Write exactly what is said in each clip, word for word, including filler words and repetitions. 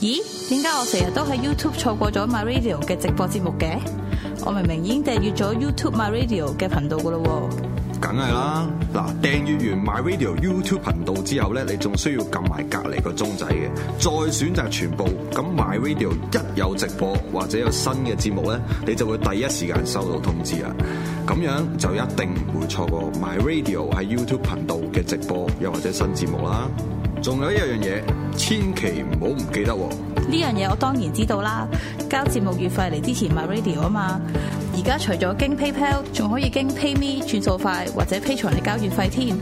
咦？點解我成日都喺 YouTube 錯過咗 My Radio 嘅直播節目嘅？我明明已經訂閱咗 YouTube My Radio 嘅頻道噶咯喎。 梗係啦，嗱，訂閱完 My Radio YouTube 頻道之後咧，你仲需要撳埋隔離個鐘仔嘅，再選擇全部。咁 My Radio 一有直播或者有新嘅節目咧，你就會第一時間收到通知啦。咁樣就一定唔會錯過 My Radio 喺 YouTube 頻道嘅直播又或者新節目啦。仲有一樣嘢，千祈唔好唔記得喎。 呢樣嘢我當然知道啦，交節目月費嚟支持 My Radio 啊嘛。而家除咗經 PayPal， 仲可以經 PayMe 轉數快或者 Patreon嚟交月費添。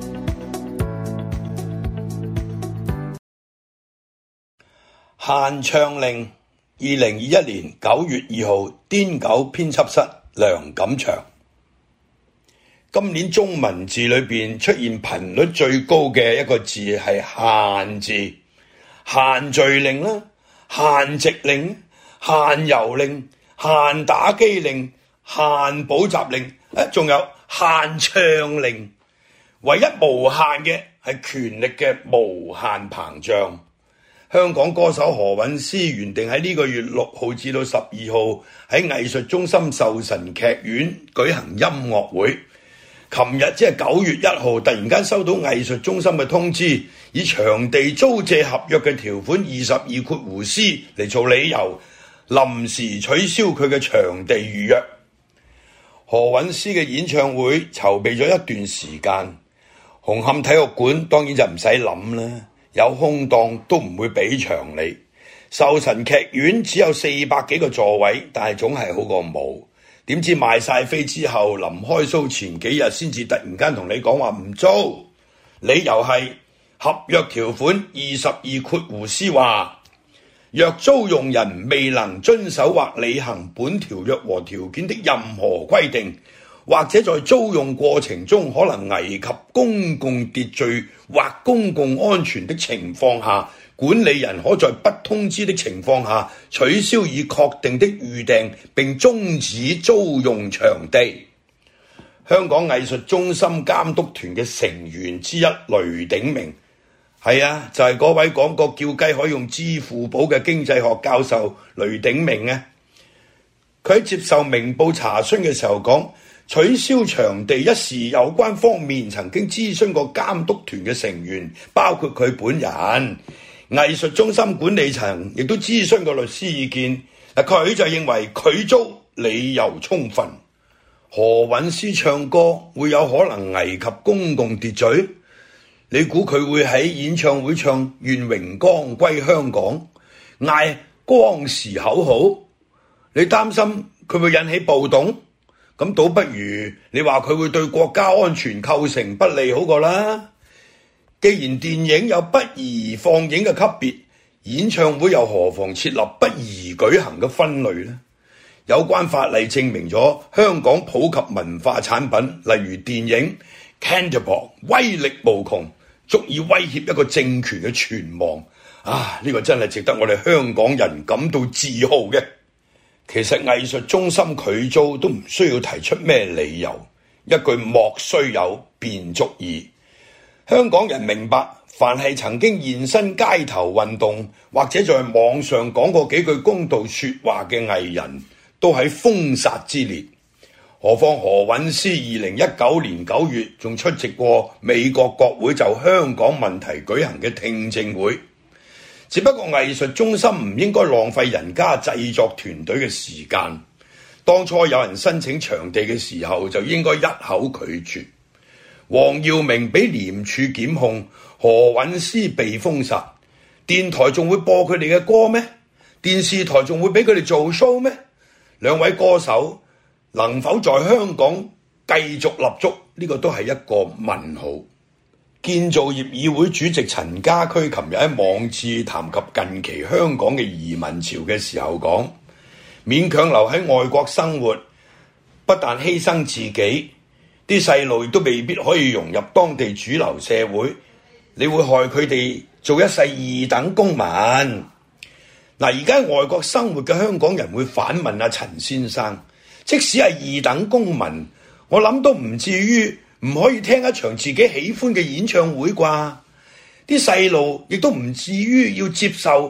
限唱令，二零二一年九月二號，癲狗編輯室梁錦祥。今年中文字裏邊出現頻率最高嘅一個字係限字，限聚令啦，限值令，限遊令，限打機令，限補習令，誒，仲有限唱令。唯一無限嘅係權力嘅無限膨脹。香港歌手何韻詩原定喺呢個月六號至到十二號喺藝術中心壽臣劇院舉行音樂會。琴日即係九月一號，突然間收到藝術中心嘅通知，以場地租借合約嘅條款二十二括弧 C 嚟做理由，臨時取消佢嘅場地預約。何韻詩嘅演唱會籌備咗一段時間，紅磡體育館當然就唔使諗啦，有空檔都唔會俾場你。壽臣劇院只有四百幾個座位，但係總係好過冇。點知賣晒飛之後，臨開 show 前幾日先至突然間同你講話唔租，理由係合約條款二十二括弧 C 話，若租用人未能遵守或履行本條約和條件的任何規定，或者在租用過程中可能危及公共秩序或公共安全的情況下，管理人可在不通知的情況下取消已確定的預訂，並終止租用場地。香港藝術中心監督團嘅成員之一雷鼎明，係啊，就係、是、嗰位講過叫雞可以用支付寶嘅經濟學教授雷鼎明啊。佢喺接受明報查詢嘅時候講，取消場地一事有關方面曾經諮詢過監督團嘅成員，包括佢本人。藝術中心管理層亦都諮詢過律師意見，佢就認為拒租理由充分。何韻詩唱歌會有可能危及公共秩序？你估佢會喺演唱會唱願榮光歸香港，嗌光時口號？你擔心佢會引起暴動？咁倒不如你話佢會對國家安全構成不利好過啦。既然電影有不宜放映嘅級別，演唱會又何妨設立不宜舉行嘅分類呢？有關法例證明咗香港普及文化產品，例如電影 Canterbury 威力無窮，足以威脅一個政權嘅存亡。啊，呢個真係值得我哋香港人感到自豪嘅。其實藝術中心拒租都唔需要提出咩理由，一句莫須有便足矣。香港人明白，凡係曾經現身街頭運動或者在網上講過幾句公道說話嘅藝人，都喺封殺之列。何況何韻詩二零一九年九月仲出席過美國國會就香港問題舉行嘅聽證會。只不過藝術中心唔應該浪費人家製作團隊嘅時間。當初有人申請場地嘅時候，就應該一口拒絕。黃耀明俾廉署檢控，何韻詩被封殺，電台仲會播佢哋嘅歌咩？電視台仲會俾佢哋做 show 咩？兩位歌手能否在香港繼續立足？呢個都係一個問號。建造業議會主席陳家駒琴日喺網誌談及近期香港嘅移民潮嘅時候講，勉強留喺外國生活，不但犧牲自己，啲細路亦都未必可以融入當地主流社會，你會害佢哋做一世二等公民。嗱，而家外國生活嘅香港人會反問阿陳先生，即使係二等公民，我諗都唔至於唔可以聽一場自己喜歡嘅演唱會啩？啲細路亦都唔至於要接受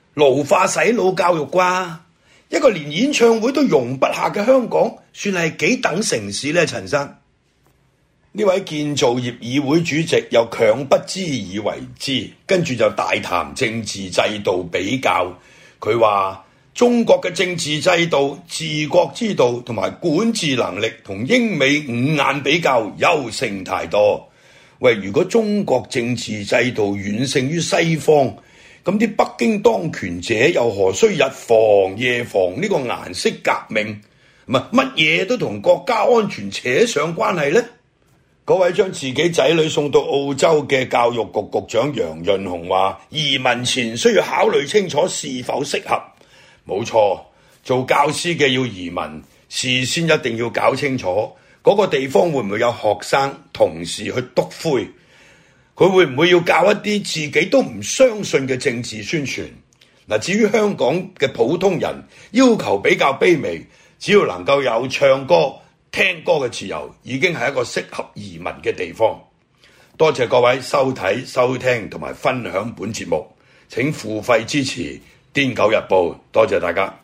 奴化洗腦教育啩？一個連演唱會都容不下嘅香港，算係幾等城市呢？陳生，呢位建造業議會主席又強不知以為之，跟住就大談政治制度比較。佢話中國嘅政治制度、治國之道同埋管治能力同英美五眼比較優勝太多。喂，如果中國政治制度遠勝於西方，咁啲北京當權者又何須日防夜防呢個顏色革命？唔係乜嘢都同國家安全扯上關係呢？嗰位將自己仔女送到澳洲嘅教育局局長楊潤雄話：移民前需要考慮清楚是否適合。冇錯，做教師嘅要移民，事先一定要搞清楚嗰個地方會唔會有學生同時去篤灰，佢會唔會要教一啲自己都唔相信嘅政治宣傳。嗱，至於香港嘅普通人，要求比較卑微，只要能夠有唱歌聽歌嘅自由，已經係一個適合移民嘅地方。多謝各位收睇收聽同埋分享本節目，請付費支持《癲狗日報》，多謝大家。